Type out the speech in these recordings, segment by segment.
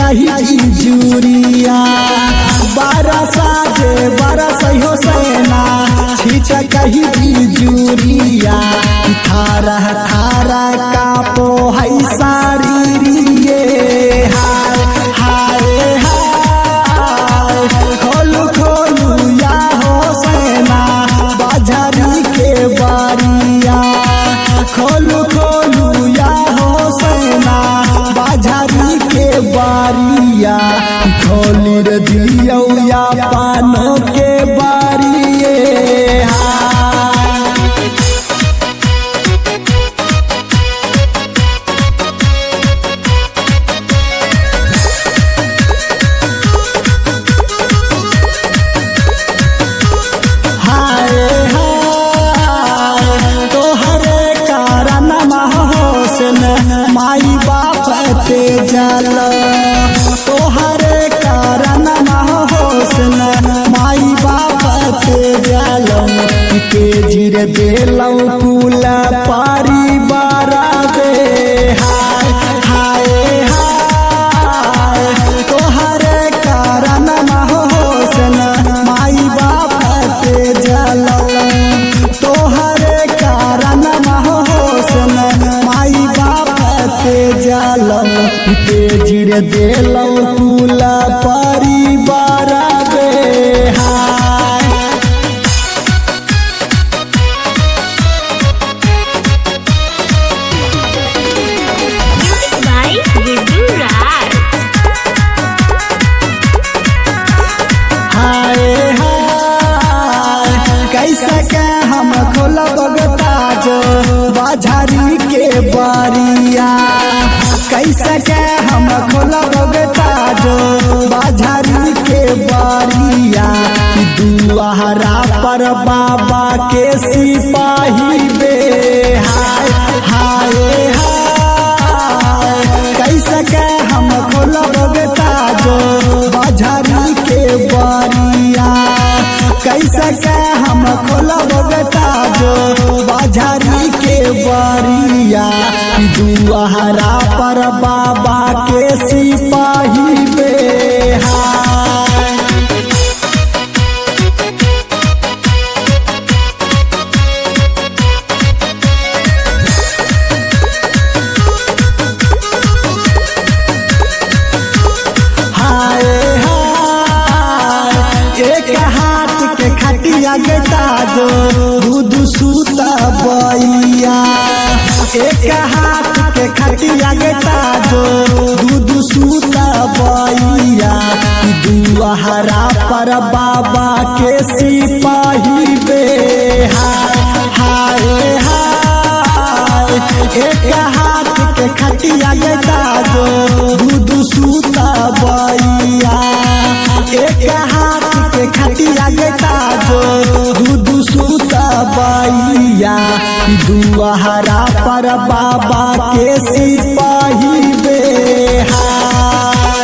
कही जूरिया बरसा जे बरस हो सेना छिट कही जूरिया थारा थारा कापो है सारीरिये हाय हाय हाय खोलू खोलू या हो सेना बाजारी के बारिया खोलू खोलू या हो सेना बाजारी के बारिया खोली रे दियो या पानो के बारिये माई बाप ते जल तोहरे कारण होसन माई बाप ते जल के जीर देलौ कुल परिवार दे हाय हाय हाय तोहरे कारण होसन माई बाप ते जल तोहरे कारण होसन माई बाप जालम तेजीर देलौ कुल परिवार दे हाय हाय हाय कैसे के हम खोलब ताज बाजारी के बारिया कैसे के हम खोलब ताज बाजारी के बारिया दुआरा पर बाबा के सिपाही बे हाय हाय हाय कैसे के हम खोलब ताज बाजारी के बारिया कैसे के हम खोलब ताज बाजारी के बारिया दुआरा पर बाबा के सिपाही बे हाय हाय हाय एक हाथ के खटिया गेता जो दूध सूता बैया एक हाथ के खटिया गेता जो दूध सूता बैया दुआरा पर बाबा के सिपाही बे हाय हाय हाय एक हाथ के खटिया गेता जो दूध सूता बैया एक हाथ के खटिया गेता जो दूध सूता बैया दुआरा पर बाबा के सिपाही बे हाय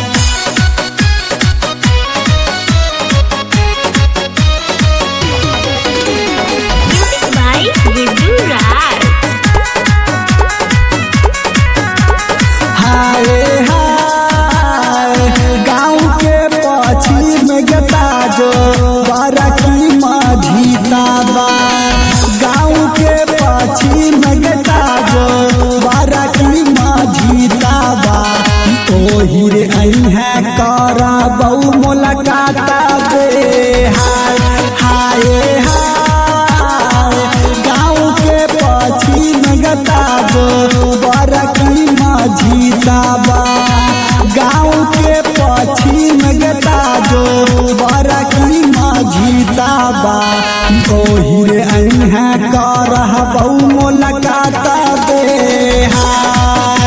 हाय हाय गाँव के पश्चिम गेता जो बरकी माझी ताबा गाँव के पश्चिम गेता जो बरकी माझी ताबा ओही रे आई है करा बहु मुलाकात बे हाय हाय हाय गाँव के पश्चिम गेता जो बरकी माझी ताबा गाँव के पश्चिम गेता जो बरकी माझी ताबा ओही रे आई है करह बहु मुलाकात बे हाय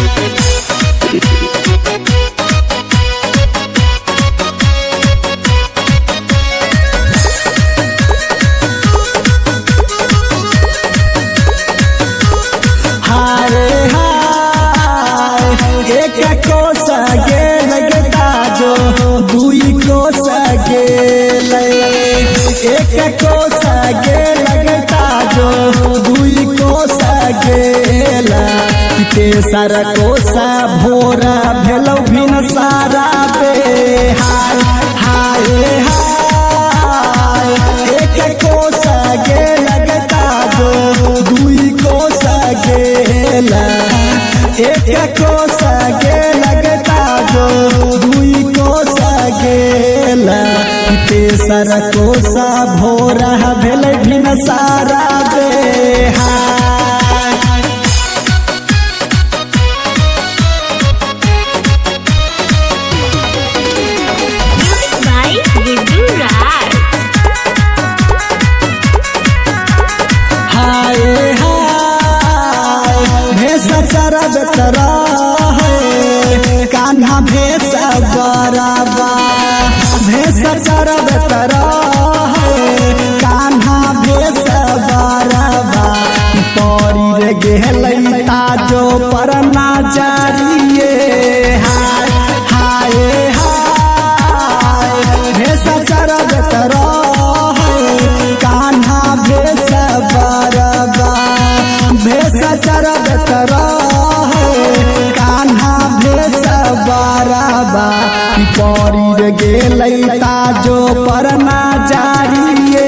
हाय हाय एक को सगे लगता जो दुई को सगे एक को सगे लगता जो दुई को सगे तेसर कोसा भोरा भेलौ भिन सारा बे हाय हाय हाय एक कोसा गे लगता जो दुई कोसा गेला एक कोसा गे लगता जो दुई कोसा गेला तेसर कोसा भोरा भेल भिन सारा बे चरब तरा है कान्हा भेस बराबा भेस चरब तरा है कान्हा भेस बराबा पौरी रे गेलै ताजो परना जारिए हाय हाय हाय भेस चरब तरा है कान्हा भेस बराबा भेस चरब तरा पौरी रे गेलै ताजो परना जारिए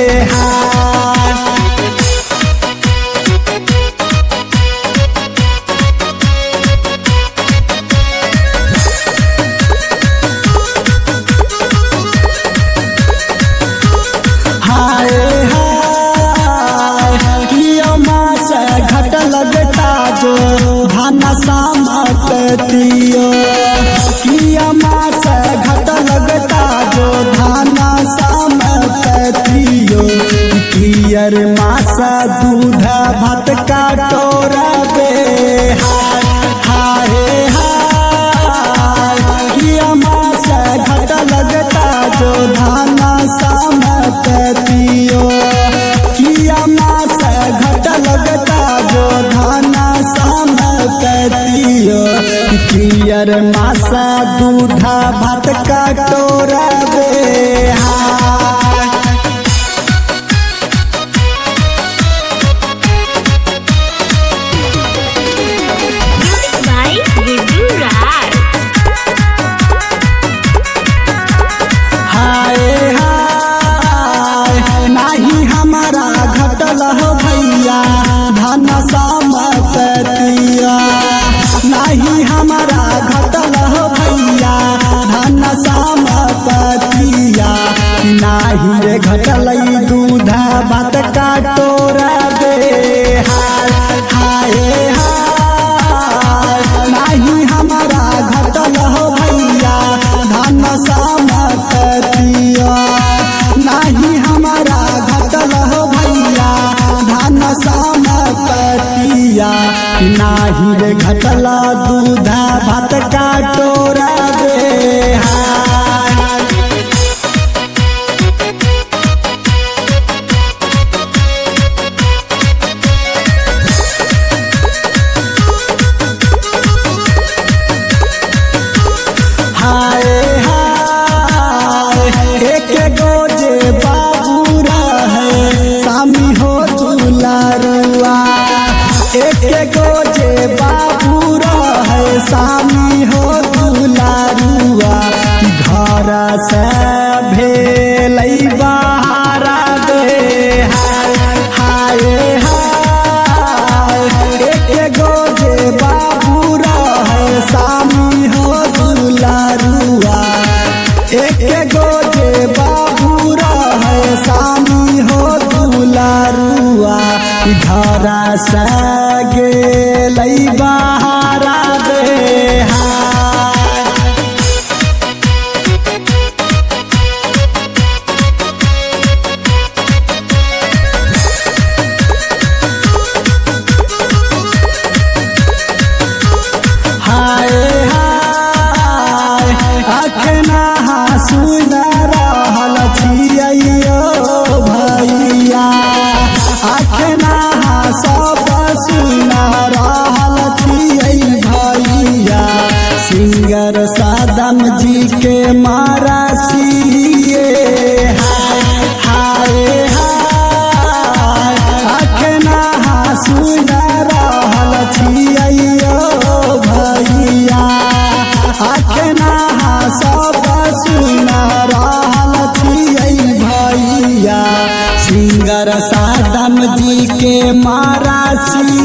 हाय हाय कियो मास घट लगता जो धान सामतियो किया मास घट लगता जो धाना सामतियो कियर मास दूध भात का टोरा बे हाय हाय हाय किया मास घट लगता जो धाना सामतियो किया मास घट लगता जो धाना सामतियो कियर मासा दूधा भात का टोरा बे हाय हाय नाही हमारा घटल हो भैया धन सामतिया नहीं हमारा घटल हो भैया धन सामतिया नहीं रे घटल दूधा भात का टोरा बे हाय हाय हाय नहीं हमारा घटल हो भैया धन सामतिया नहीं हमारा घटल हो भैया धन सामतिया नाही रे घटला दूधा भात का टोरा बे हाय हाय एक गोजे बाबू रहे सामी हो दुलारुआ एक गोजे बाबू रहे सामी हो दुलारुआ घर से भेलै बहारा बे हाय हाय हाय एक गोजे बाबू रहे सामी हो दुलारुआ एक गोजे बाबू रहे सामी हो दुलारुआ घरा से गेलै बहारा बे हाय हाय अखना सुन रहल छियै भैया अखना सब सुन रहल नाची